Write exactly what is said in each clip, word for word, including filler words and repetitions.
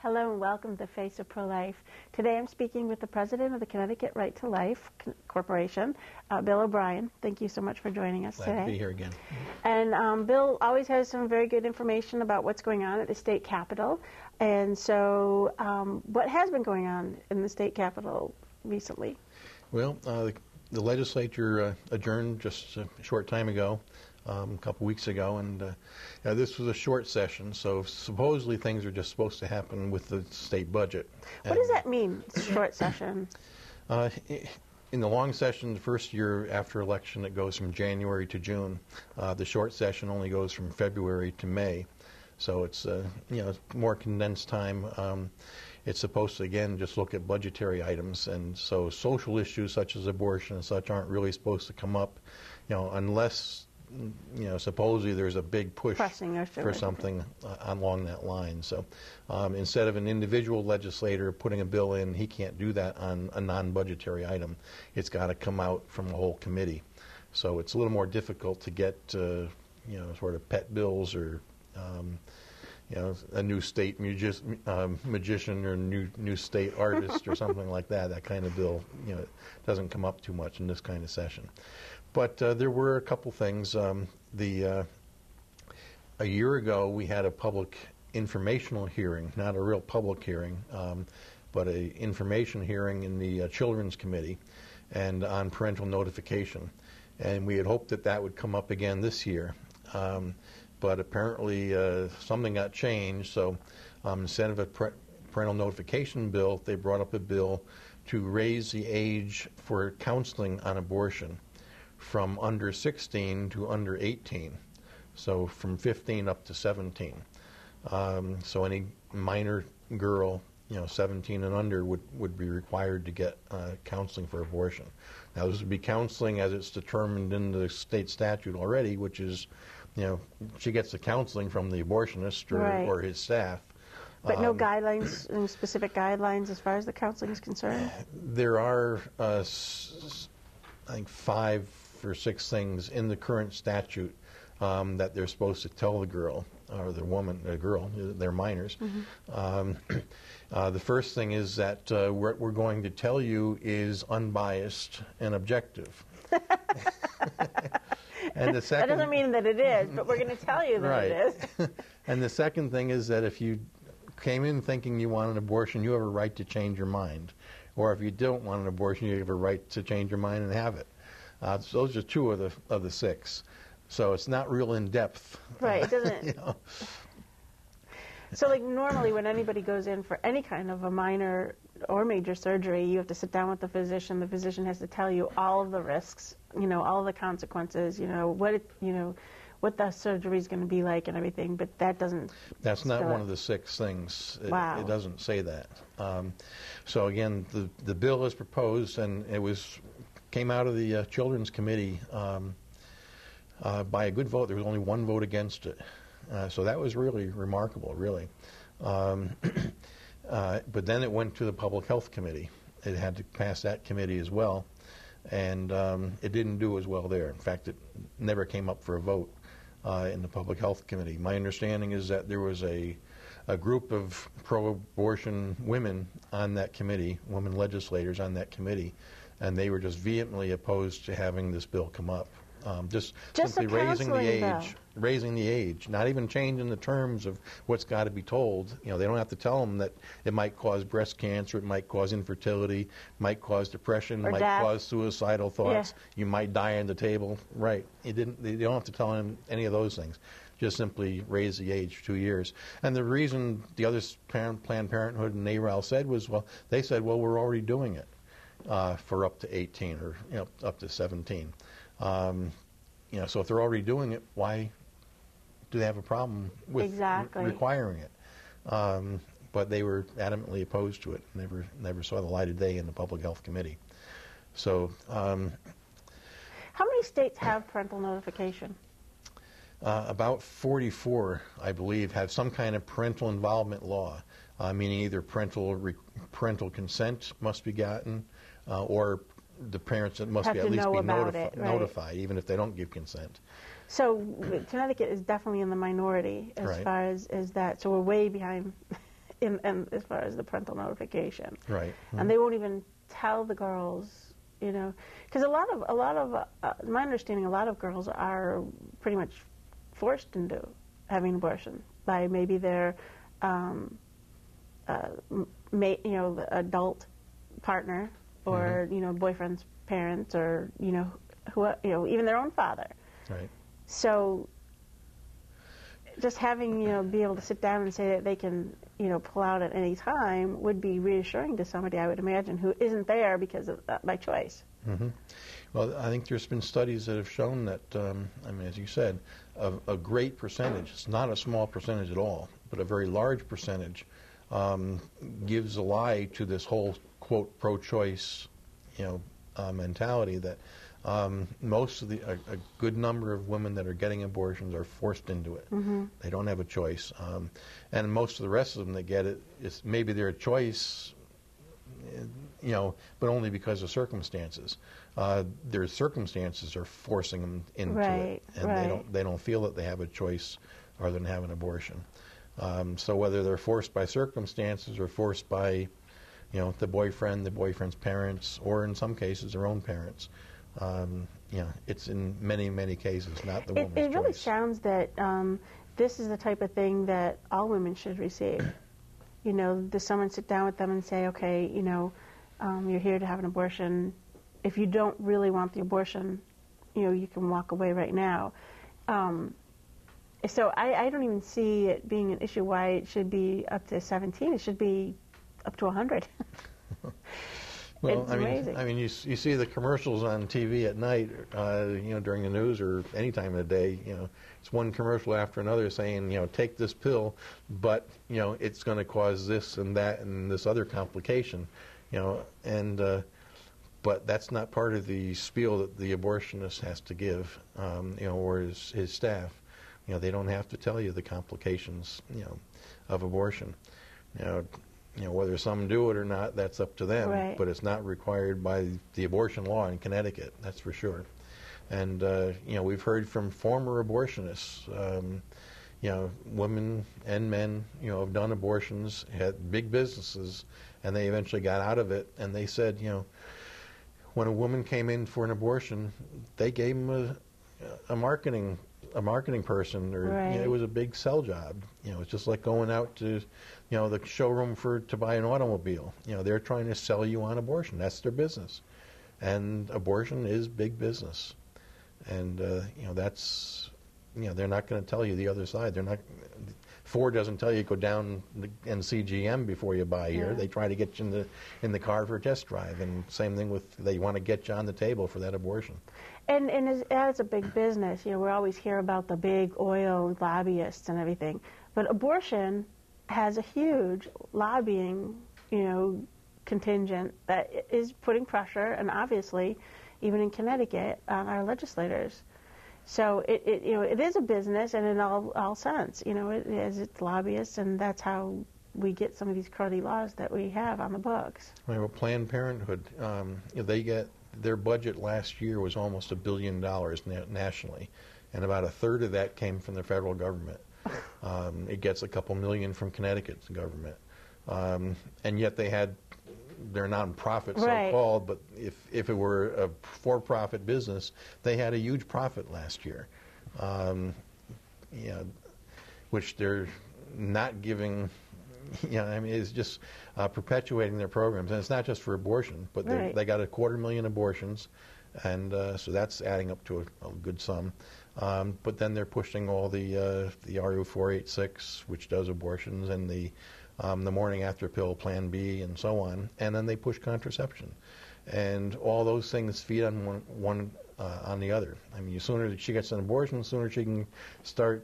Hello and welcome to Face of Pro-Life. Today I'm speaking with the president of the Connecticut Right to Life Corporation, uh, Bill O'Brien. Thank you so much for joining us Glad today. to be here again. And um, Bill always has some very good information about what's going on at the state capitol. And so um, what has been going on in the state capitol recently? Well, uh, the, the legislature uh, adjourned just a short time ago. Um, a couple weeks ago, and uh, yeah, this was a short session, so supposedly things are just supposed to happen with the state budget. What and does that mean, short session? Uh, in the long session, the first year after election, it goes from January to June. Uh, the short session only goes from February to May, so it's uh, you know more condensed time. Um, it's supposed to, again, just look at budgetary items, and so social issues such as abortion and such aren't really supposed to come up, you know, unless you know, supposedly there's a big push for something uh, along that line. So um, instead of an individual legislator putting a bill in, he can't do that on a non-budgetary item. It's got to come out from a whole committee. So it's a little more difficult to get, uh, you know, sort of pet bills or, um, you know, a new state magi um, magician or new new state artist or something like that. That kind of bill, you know, doesn't come up too much in this kind of session. But uh, there were a couple things. Um, the uh, a year ago, we had a public informational hearing, not a real public hearing, um, but a information hearing in the uh, Children's Committee, and on parental notification. And we had hoped that that would come up again this year, um, but apparently uh, something got changed. So um, instead of a pre parental notification bill, they brought up a bill to raise the age for counseling on abortion from under sixteen to under eighteen, so from fifteen up to seventeen. Um, so any minor girl, you know, seventeen and under would, would be required to get uh, counseling for abortion. Now this would be counseling as it's determined in the state statute already, which is, you know, she gets the counseling from the abortionist or, right. or his staff. But um, no guidelines, no specific guidelines as far as the counseling is concerned? There are, uh, s I think, five or six things in the current statute um, that they're supposed to tell the girl, or the woman, the girl, they're minors. Mm-hmm. um, uh, the first thing is that uh, what we're going to tell you is unbiased and objective. And the second, that doesn't mean that it is, but we're going to tell you that right. it is. And the second thing is that if you came in thinking you want an abortion, you have a right to change your mind. Or if you don't want an abortion, you have a right to change your mind and have it. Uh, so those are two of the of the six. So it's not real in depth. Right. It doesn't. You know? So, like, normally when anybody goes in for any kind of a minor or major surgery, you have to sit down with the physician. The physician has to tell you all of the risks, you know, all of the consequences, you know, what it, you know, what the surgery is going to be like and everything. But that doesn't. That's not one of the six things. It, wow. It doesn't say that. Um, so again, the the bill is proposed, and it was. Came out of the uh, Children's Committee um, uh, by a good vote. There was only one vote against it. Uh, so that was really remarkable, really. Um, uh, but then it went to the Public Health Committee. It had to pass that committee as well. And um, it didn't do as well there. In fact, it never came up for a vote uh, in the Public Health Committee. My understanding is that there was a, a group of pro-abortion women on that committee, women legislators on that committee, and they were just vehemently opposed to having this bill come up. Um, just, just simply raising the age, bill. raising the age, not even changing the terms of what's got to be told. You know, they don't have to tell them that it might cause breast cancer, it might cause infertility, might cause depression, or might death. cause suicidal thoughts. Yeah. You might die on the table. Right? It didn't. They don't have to tell them any of those things. Just simply raise the age two years. And the reason the other Planned Parenthood and N A R A L said was, well, they said, well, we're already doing it. Uh, for up to eighteen or you know, up to seventeen. Um, you know, so if they're already doing it, why do they have a problem with exactly. re requiring it? Um, but they were adamantly opposed to it. Never, never saw the light of day in the Public Health Committee. So, um, how many states have parental notification? Uh, about forty-four, I believe, have some kind of parental involvement law, uh, meaning either parental re parental consent must be gotten, uh, or the parents must be at least be notifi it, right. notified, even if they don't give consent. So Connecticut is definitely in the minority as right. far as, as that. So we're way behind in, in as far as the parental notification. Right. Mm-hmm. And they won't even tell the girls, you know, because a lot of a lot of uh, my understanding, a lot of girls are pretty much forced into having an abortion by maybe their, um, uh, ma- you know, the adult partner, or mm-hmm. you know, boyfriend's parents, or you know, who you know, even their own father. Right. So, just having, you know, be able to sit down and say that they can, you know, pull out at any time would be reassuring to somebody, I would imagine, who isn't there because of uh, by choice. Mm-hmm. Well, I think there's been studies that have shown that, um, I mean, as you said, a, a great percentage, it's not a small percentage at all, but a very large percentage um, gives a lie to this whole, quote, pro-choice, you know, uh, mentality that Um, most of the, a, a good number of women that are getting abortions are forced into it. Mm-hmm. They don't have a choice. Um, and most of the rest of them that get it, is maybe their choice, you know, but only because of circumstances. Uh, their circumstances are forcing them into right, it, and right. they don't they don't feel that they have a choice other than have an abortion. Um, so whether they're forced by circumstances or forced by, you know, the boyfriend, the boyfriend's parents, or in some cases their own parents. Um, you know, it's in many, many cases not the it, woman's It really choice. sounds that um, this is the type of thing that all women should receive. You know, does someone sit down with them and say, okay, you know, um, you're here to have an abortion. If you don't really want the abortion, you know, you can walk away right now. Um, so I, I don't even see it being an issue why it should be up to seventeen. It should be up to one hundred. Well, it's I mean, amazing. I mean, you you see the commercials on T V at night, uh, you know, during the news or any time of the day. You know, it's one commercial after another saying, you know, take this pill, but you know, it's going to cause this and that and this other complication, you know, and uh, but that's not part of the spiel that the abortionist has to give, um, you know, or his his staff. You know, they don't have to tell you the complications, you know, of abortion. You know. You know, whether some do it or not, that's up to them. Right. But it's not required by the abortion law in Connecticut, that's for sure. And, uh, you know, we've heard from former abortionists, um, you know, women and men, you know, have done abortions, had big businesses, and they eventually got out of it. And they said, you know, when a woman came in for an abortion, they gave them a, a marketing a marketing person, or right. you know, it was a big sell job. You know, it's just like going out to, you know, the showroom for to buy an automobile. You know, they're trying to sell you on abortion. That's their business, and abortion is big business. And uh, you know, that's, you know, they're not going to tell you the other side. They're not. Ford doesn't tell you go down and see G M before you buy here. Yeah. They try to get you in the in the car for a test drive, and same thing with they want to get you on the table for that abortion. And and as, as a big business, you know, we always hear about the big oil lobbyists and everything, but abortion has a huge lobbying, you know, contingent that is putting pressure, and obviously, even in Connecticut, on our legislators. So it, it you know it is a business, and in all all sense, you know, it is it's lobbyists, and that's how we get some of these cruddy laws that we have on the books. Well, Planned Parenthood, um, you know, they get their budget last year was almost a billion dollars na- nationally, and about a third of that came from the federal government. Um, it gets a couple million from Connecticut's government, um, and yet they had they're non-profit Right. so-called, but if if it were a for-profit business, they had a huge profit last year, um, you know, which they're not giving. You know, I mean, it's just uh, perpetuating their programs, and it's not just for abortion, but they Right. they got a quarter million abortions, and uh, so that's adding up to a, a good sum. Um, but then they're pushing all the uh, the R U four eighty-six, which does abortions, and the um, the morning after pill, Plan B, and so on, and then they push contraception, and all those things feed on one one uh, on the other. I mean, the sooner that she gets an abortion, the sooner she can start.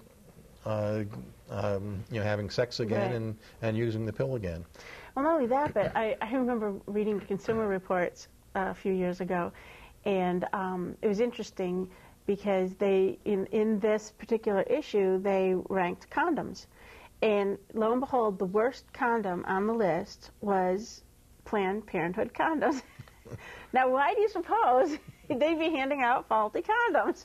Uh, um, you know, having sex again Right. and, and using the pill again. Well, not only that, but I, I remember reading the Consumer Reports uh, a few years ago, and um, it was interesting because they, in, in this particular issue, they ranked condoms. And lo and behold, the worst condom on the list was Planned Parenthood condoms. Now, why do you suppose they'd be handing out faulty condoms?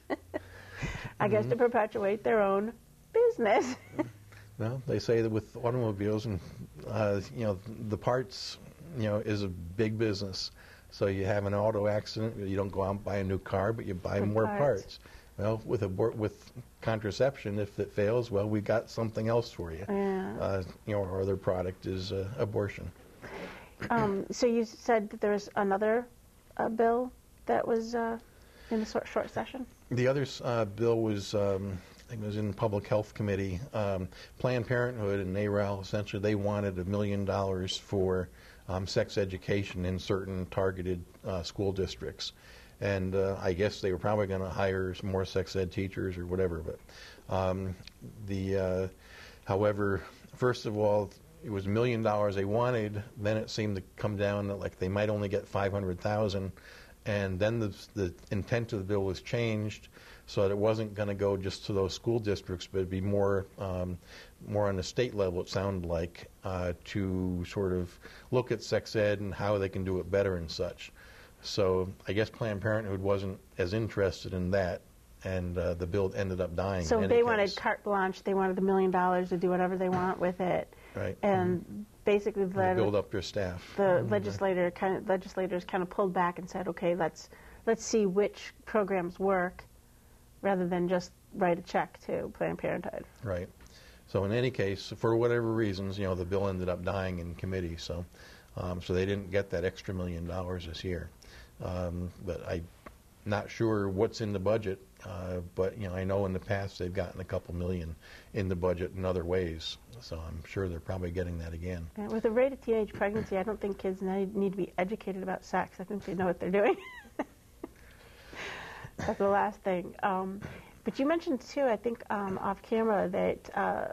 I guess Mm-hmm. to perpetuate their own business. Well, they say that with automobiles and uh, you know, the parts, you know, is a big business. So you have an auto accident, you don't go out and buy a new car, but you buy The more parts. parts. Well, with abor- with contraception, if it fails, well, we got something else for you. Yeah. Uh, you know, our other product is uh, abortion. Um, so you said that there was another uh, bill that was uh, in the short, short session? The other uh, bill was, um, I think it was in Public Health Committee. Um, Planned Parenthood and NARAL, essentially, they wanted a million dollars for um, sex education in certain targeted uh, school districts. And uh, I guess they were probably going to hire some more sex ed teachers or whatever. But um, the, uh, however, first of all, it was a million dollars they wanted. Then it seemed to come down that like they might only get five hundred thousand. And then the, the intent of the bill was changed so that it wasn't going to go just to those school districts, but it'd be more, um, more on the state level. It sounded like uh, to sort of look at sex ed and how they can do it better and such. So I guess Planned Parenthood wasn't as interested in that, and uh, the bill ended up dying. So in any they case. wanted carte blanche. They wanted the million dollars to do whatever they want with it. Right. And Mm-hmm. basically, They the, build up their staff. the Mhm. legislator kind of, legislators kind of pulled back and said, okay, let's let's see which programs work, rather than just write a check to Planned Parenthood. Right. So in any case, for whatever reasons, you know, the bill ended up dying in committee. So, um, so they didn't get that extra million dollars this year. Um, but I'm not sure what's in the budget. Uh, but you know, I know in the past they've gotten a couple million in the budget in other ways. So I'm sure they're probably getting that again. And with the rate of teenage pregnancy, I don't think kids need, need to be educated about sex. I think they know what they're doing. That's the last thing. Um, but you mentioned too, I think um, off camera, that uh,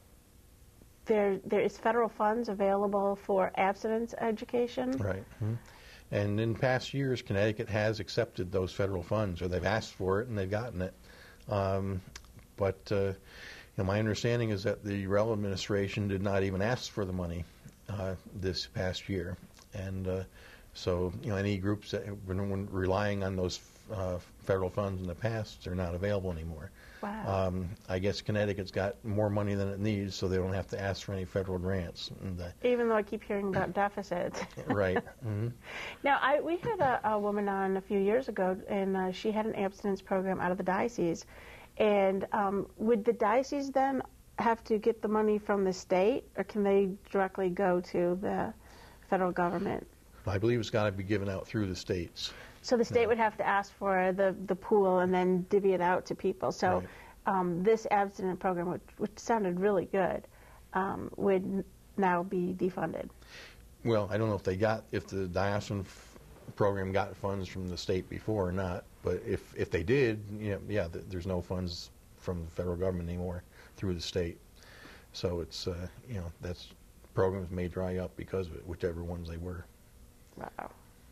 there there is federal funds available for abstinence education. Right. Mm-hmm. And in past years, Connecticut has accepted those federal funds, or they've asked for it and they've gotten it. Um, but uh, you know, my understanding is that the Rel administration did not even ask for the money uh, this past year, and uh, so you know, any groups that have been relying on those uh, federal funds in the past, they're not available anymore. Wow. Um, I guess Connecticut's got more money than it needs, so they don't have to ask for any federal grants. And, uh, Even though I keep hearing about deficits. right. Mm-hmm. Now, I, we had a, a woman on a few years ago, and uh, she had an abstinence program out of the diocese. And um, would the diocese then have to get the money from the state, or can they directly go to the federal government? I believe it's got to be given out through the states. So the state No. would have to ask for the, the pool and then divvy it out to people. So Right. um, this abstinence program, which, which sounded really good, um, would n- now be defunded. Well, I don't know if they got, if the diocesan f- program got funds from the state before or not, but if, if they did, you know, yeah, th- there's no funds from the federal government anymore through the state. So it's, uh, you know, that's, programs may dry up because of it, whichever ones they were. Wow.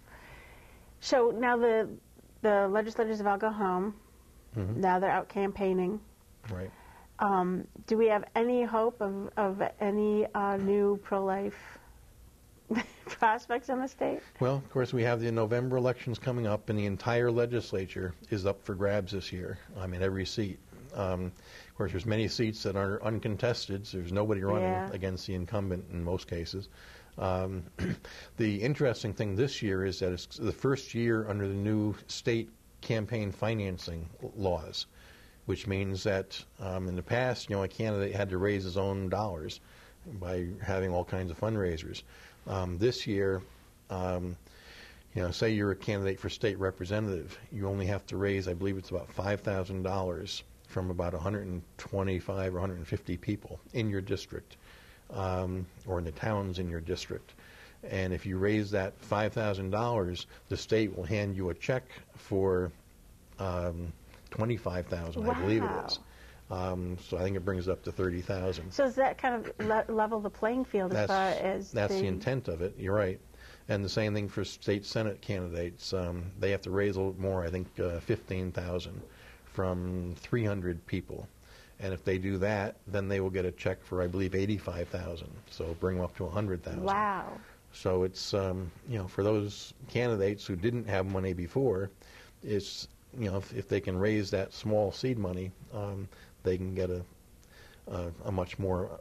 So now the the legislators have all gone home. Mhm. Now they're out campaigning. Right. Um, do we have any hope of, of any uh, new pro-life prospects in the state? Well, of course, we have the November elections coming up, and the entire legislature is up for grabs this year. I mean, every seat. Um, of course, there's many seats that are uncontested, so there's nobody running Yeah. against the incumbent in most cases. Um, the interesting thing this year is that it's the first year under the new state campaign financing laws, which means that um, in the past, you know, a candidate had to raise his own dollars by having all kinds of fundraisers. Um, this year, um, you know, say you're a candidate for state representative, you only have to raise, I believe it's about five thousand dollars from about one hundred twenty-five or one hundred fifty people in your district, um, or in the towns in your district. And if you raise that five thousand dollars, the state will hand you a check for um, twenty-five thousand dollars, I believe it Wow. is. Um, so I think it brings it up to thirty thousand dollars. So does that kind of le- level the playing field as That's, far as that's the, the intent of it. You're right. And the same thing for state senate candidates. Um, they have to raise a little more. I think uh, fifteen thousand from three hundred people. And if they do that, then they will get a check for, I believe, eighty-five thousand. So bring them up to one hundred thousand. Wow. So it's, um, you know, for those candidates who didn't have money before, it's, you know, if, if they can raise that small seed money, um, they can get a, a, a much more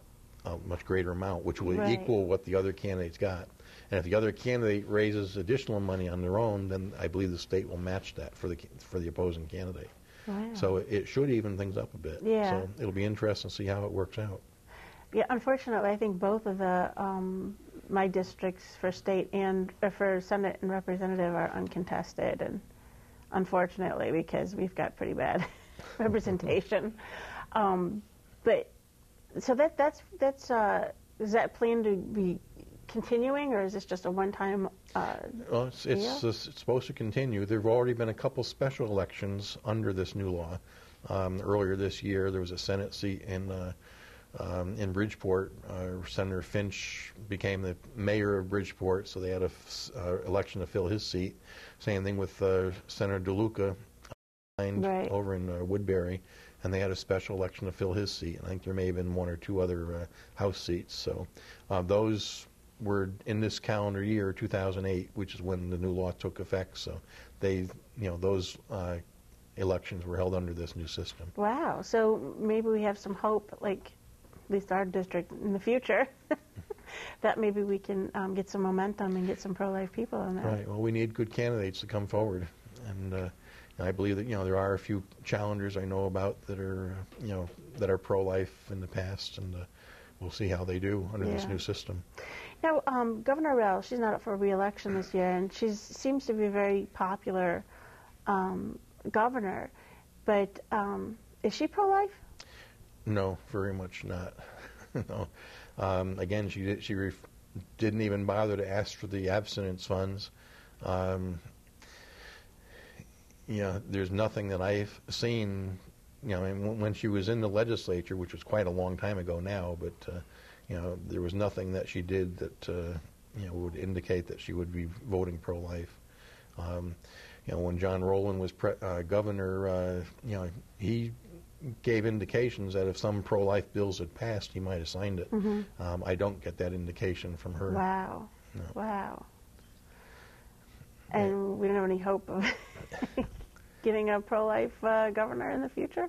a much greater amount, which will Right. equal what the other candidates got. And if the other candidate raises additional money on their own, then I believe the state will match that for the for the opposing candidate. Wow. So it, it should even things up a bit. Yeah. So it'll be interesting to see how it works out. Yeah, unfortunately, I think both of the um, my districts for state and uh, for Senate and representative are uncontested, and unfortunately, because we've got pretty bad representation. Um, but so that that's that's uh, is that planned to be continuing, or is this just a one-time? Uh, Well, it's, it's, deal? it's supposed to continue. There have already been a couple special elections under this new law. Um, earlier this year, there was a Senate seat in uh, um, in Bridgeport. Uh, Senator Finch became the mayor of Bridgeport, so they had a f- uh, election to fill his seat. Same thing with uh, Senator DeLuca Right. over in uh, Woodbury, and they had a special election to fill his seat. And I think there may have been one or two other uh, House seats. So uh, those were in this calendar year, two thousand eight, which is when the new law took effect. So they, you know, those uh, elections were held under this new system. Wow. So maybe we have some hope, like at least our district in the future, that maybe we can um, get some momentum and get some pro-life people in there. Right. Well, we need good candidates to come forward, and uh, I believe that you know there are a few challengers I know about that are uh, you know that are pro-life in the past, and uh, we'll see how they do under this Yeah. new system. Now, um, Governor Rell, she's not up for re-election this year, and she seems to be a very popular um, governor. But um, is she pro-life? No, very much not. no. Um, again, she did, she ref- didn't even bother to ask for the abstinence funds. Um, you know, there's nothing that I've seen. You know, and when- when she was in the legislature, which was quite a long time ago now, but uh, you know, there was nothing that she did that uh, you know would indicate that she would be voting pro-life. Um, you know, when John Rowland was pre- uh, governor, uh, you know, he gave indications that if some pro-life bills had passed, he might have signed it. Mm-hmm. Um, I don't get that indication from her. Wow. No. Wow. And we don't have any hope of getting a pro-life uh, governor in the future?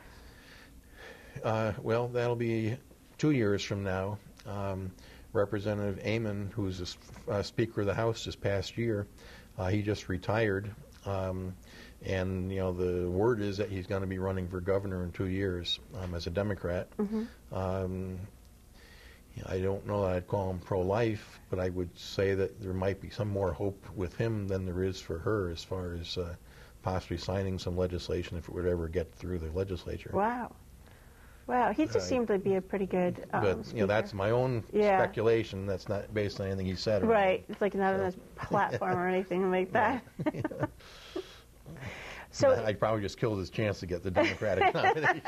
Uh, well, that'll be two years from now. Um, Representative Amon, who's the s- uh, Speaker of the House this past year, uh, he just retired. Um, and, you know, the word is that he's going to be running for governor in two years um, as a Democrat. Mm-hmm. Um, you know, I don't know that I'd call him pro-life, but I would say that there might be some more hope with him than there is for her as far as uh, possibly signing some legislation if it would ever get through the legislature. Wow. Wow. He just Right. seemed to be a pretty good um, But, you know, speaker. that's my own Yeah. speculation. That's not based on anything he said. or Right. It's like not on So- his platform or anything like that. anything. So, I'd probably just killed his chance to get the Democratic nomination.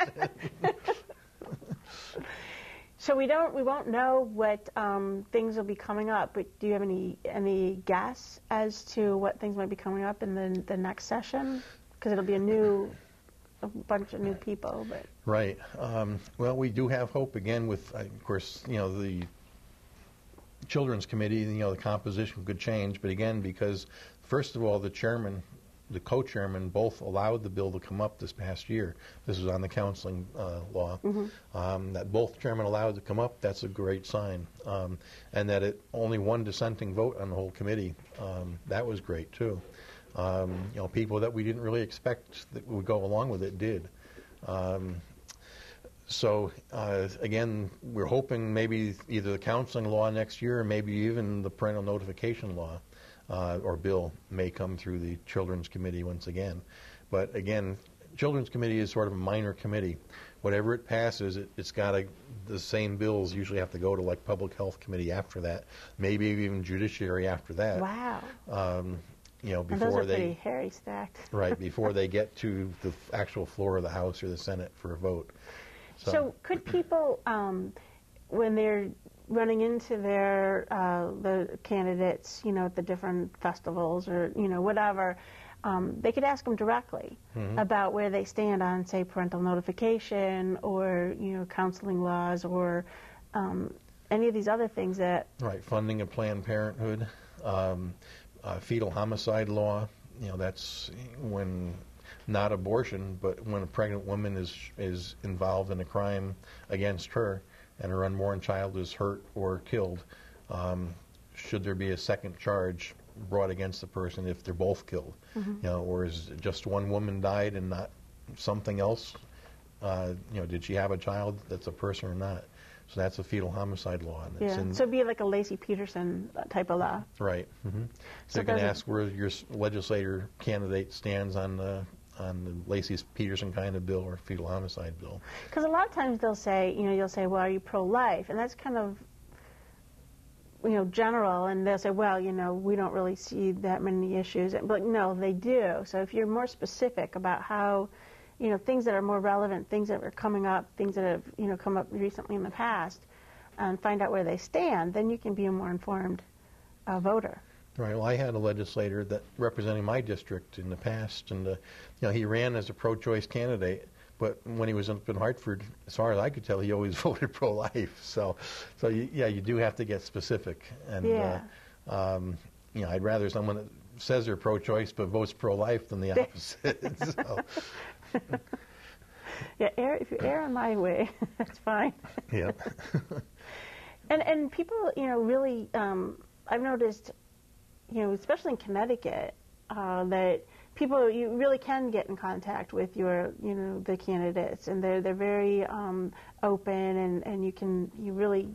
so we don't, we won't know what um, things will be coming up. But do you have any any guess as to what things might be coming up in the the next session? Because it'll be a new, a bunch of new people. But Right. Um, well, we do have hope again with, uh, of course, you know, the Children's Committee, you know, the composition could change. But again, because, first of all, the chairman, the co-chairman, both allowed the bill to come up this past year. This was on the counseling uh, law. Um, that both chairmen allowed it to come up, that's a great sign. Um, and that it only one dissenting vote on the whole committee, um, that was great, too. Um, you know, people that we didn't really expect that would go along with it did. Um, so, uh, again, we're hoping maybe either the counseling law next year or maybe even the parental notification law uh, or bill may come through the Children's Committee once again. But, again, Children's Committee is sort of a minor committee. Whatever it passes, it, it's got to, the same bills usually have to go to, like, Public Health Committee after that, maybe even Judiciary after that. wow. Um, you know, And those before are they... pretty hairy stacked. Right, before they get to the f- actual floor of the House or the Senate for a vote. So, could people, um, when they're running into their uh, the candidates, you know, at the different festivals or you know whatever, um, they could ask them directly Mhm. about where they stand on, say, parental notification or you know counseling laws or um, any of these other things that. Right, funding of Planned Parenthood, um, uh, fetal homicide law, you know, that's when, not abortion, but when a pregnant woman is is involved in a crime against her, and her unborn child is hurt or killed, um, should there be a second charge brought against the person if they're both killed? Mm-hmm. You know, or is it just one woman died and not something else? Uh, you know, did she have a child that's a person or not? So that's a fetal homicide law. And it's yeah. in, so it'd be like a Lacey Peterson type of law. Right. Mm-hmm. So, so you can ask where your legislator candidate stands on the on the Lacey Peterson kind of bill or fetal homicide bill. Because a lot of times they'll say, you know, you'll say, well, are you pro-life? And that's kind of, you know, general, and they'll say, well, you know, we don't really see that many issues. But no, they do. So if you're more specific about how, you know, things that are more relevant, things that are coming up, things that have, you know, come up recently in the past, and find out where they stand, then you can be a more informed uh, voter. Right. Well, I had a legislator that represented my district in the past, and uh, you know, he ran as a pro-choice candidate. But when he was up in Hartford, as far as I could tell, he always voted pro-life. So, so you, yeah, you do have to get specific. And yeah. uh, um, you know, I'd rather someone that says they're pro-choice but votes pro-life than the opposite. so. Yeah, err, if you err on my way, that's fine. Yeah. and and people, you know, really, um, I've noticed, you know, especially in Connecticut, uh, that people, you really can get in contact with your, you know, the candidates, and they're they're very um, open, and, and you can you really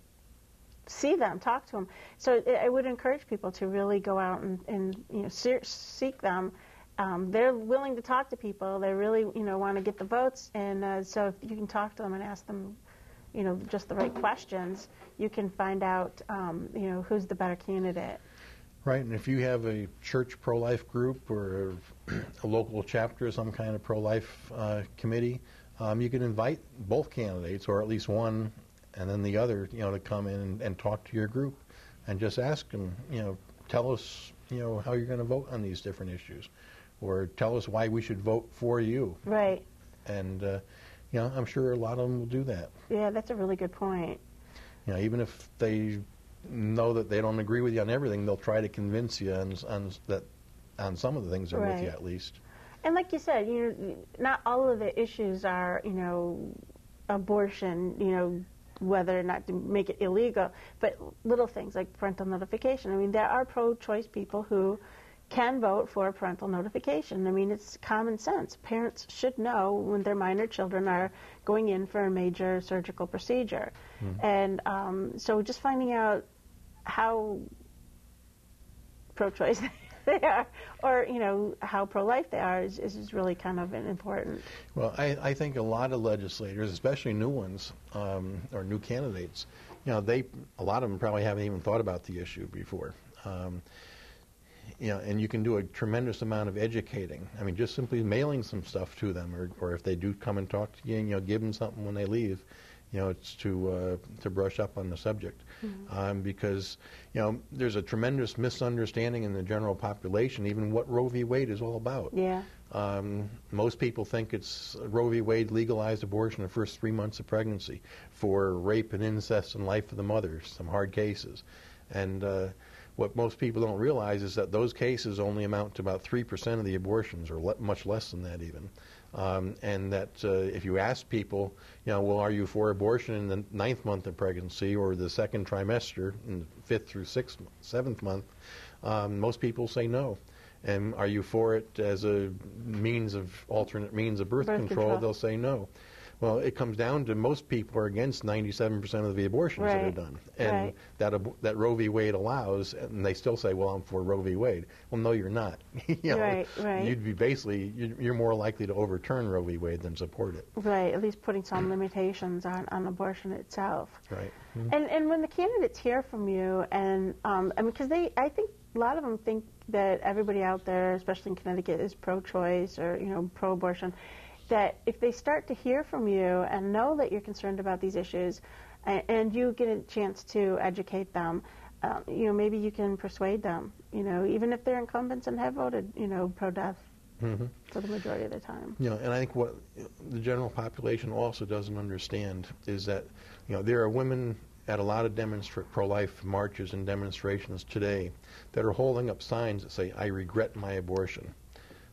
see them, talk to them. So I would encourage people to really go out and, and you know seek them. Um, they're willing to talk to people. They really, you know, want to get the votes, and uh, so if you can talk to them and ask them, you know, just the right questions, you can find out, um, you know, who's the better candidate. Right, and if you have a church pro-life group or a local chapter, some kind of pro-life uh, committee, um, you can invite both candidates, or at least one, and then the other, you know, to come in and, and talk to your group, and just ask them, you know, tell us, you know, how you're going to vote on these different issues, or tell us why we should vote for you. Right. And, uh, you know, I'm sure a lot of them will do that. Yeah, that's a really good point. You know, even if they know that they don't agree with you on everything, they'll try to convince you on, on that on some of the things they're right. with you at least. And like you said, you know, not all of the issues are, you know, abortion, you know, whether or not to make it illegal, but little things like parental notification. I mean, there are pro-choice people who can vote for parental notification. I mean, it's common sense. Parents should know when their minor children are going in for a major surgical procedure. Mm-hmm. And um, so just finding out how pro-choice they are, or, you know, how pro-life they are is, is really kind of important. Well, I, I think a lot of legislators, especially new ones, um, or new candidates, you know, they, a lot of them probably haven't even thought about the issue before. Um, you know, and you can do a tremendous amount of educating. I mean, just simply mailing some stuff to them, or, or if they do come and talk to you, you know, give them something when they leave. You know, it's to uh, to brush up on the subject, mm-hmm. um, because you know there's a tremendous misunderstanding in the general population, even what Roe v. Wade is all about. Yeah. Um, most people think it's Roe v. Wade legalized abortion the first three months of pregnancy for rape and incest and life of the mother, some hard cases, and uh, what most people don't realize is that those cases only amount to about three percent of the abortions, or le- much less than that even. Um, and that uh, if you ask people, you know, well, are you for abortion in the ninth month of pregnancy or the second trimester, in the fifth through sixth, seventh month, um, most people say no. And are you for it as a means of, alternate means of birth, birth control? control? They'll say no. Well, it comes down to most people are against ninety-seven percent of the abortions right. that are done. And right. that ab- that Roe v. Wade allows, and they still say, well, I'm for Roe v. Wade. Well, no, you're not. you know, right, right. You'd be basically, you're more likely to overturn Roe v. Wade than support it. Right, at least putting some limitations on, on abortion itself. Right. Mm-hmm. And and when the candidates hear from you, and um, I mean, because they, I think a lot of them think that everybody out there, especially in Connecticut, is pro-choice or, you know, pro-abortion, that if they start to hear from you and know that you're concerned about these issues, and, and you get a chance to educate them, uh, you know, maybe you can persuade them, you know, even if they're incumbents and have voted, you know, pro-death mm-hmm. for the majority of the time. You know, and I think what the general population also doesn't understand is that, you know, there are women at a lot of demonstra- pro-life marches and demonstrations today that are holding up signs that say, I regret my abortion.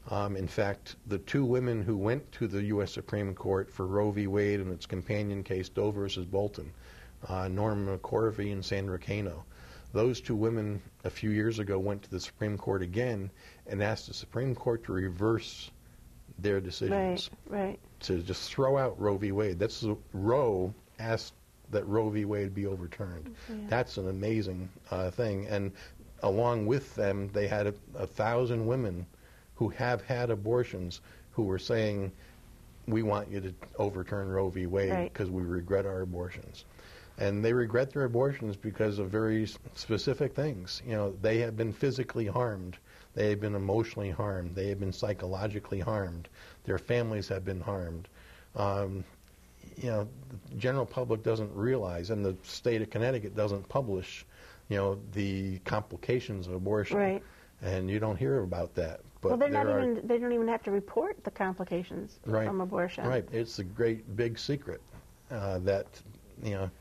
Um, in fact, the two women who went to the U S Supreme Court for Roe v. Wade and its companion case, Doe versus Bolton, uh, Norma McCorvey and Sandra Cano, those two women a few years ago went to the Supreme Court again and asked the Supreme Court to reverse their decisions. Right, right. To just throw out Roe v. Wade. That's Roe asked that Roe v. Wade be overturned. Yeah. That's an amazing uh, thing. And along with them, they had a, a thousand women who have had abortions who were saying, we want you to overturn Roe v. Wade because right. we regret our abortions. And they regret their abortions because of very specific things. You know, they have been physically harmed. They have been emotionally harmed. They have been psychologically harmed. Their families have been harmed. Um, you know, the general public doesn't realize, and the state of Connecticut doesn't publish, you know, the complications of abortion. Right. And you don't hear about that. But well, they're not are, even, they don't even have to report the complications right, from abortion. Right. It's a great big secret uh, that, you know,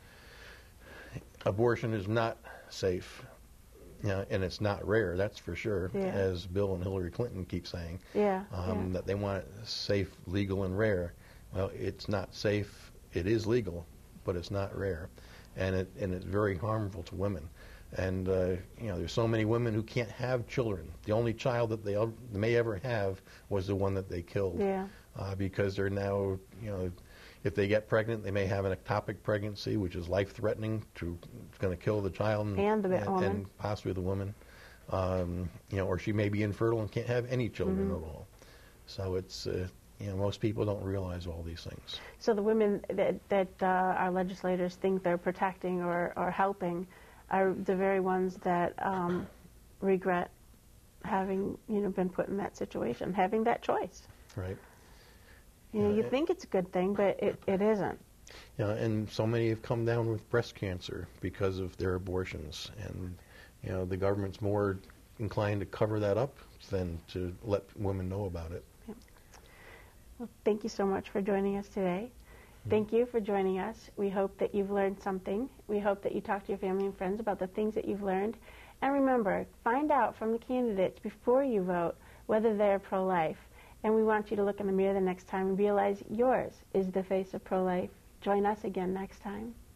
abortion is not safe. You know, and it's not rare, that's for sure, yeah. as Bill and Hillary Clinton keep saying, yeah, um, yeah. that they want it safe, legal, and rare. Well, it's not safe. It is legal, but it's not rare, and it and it's very harmful to women. And uh, you know, there's so many women who can't have children. The only child that they may ever have was the one that they killed, yeah. uh, because they're now, you know, if they get pregnant, they may have an ectopic pregnancy, which is life-threatening, to it's going to kill the child and, and, the and, woman. and possibly the woman. Um, you know, or she may be infertile and can't have any children mm-hmm. at all. So it's, uh, you know, most people don't realize all these things. So the women that, that uh, our legislators think they're protecting or, or helping are the very ones that um, regret having, you know, been put in that situation, having that choice. Right. You know, Yeah, you it, think it's a good thing, but it, it isn't. Yeah, and so many have come down with breast cancer because of their abortions. And, you know, the government's more inclined to cover that up than to let women know about it. Yeah. Well, thank you so much for joining us today. Mm-hmm. Thank you for joining us. We hope that you've learned something. We hope that you talk to your family and friends about the things that you've learned. And remember, find out from the candidates before you vote whether they're pro-life. And we want you to look in the mirror the next time and realize yours is the face of pro-life. Join us again next time.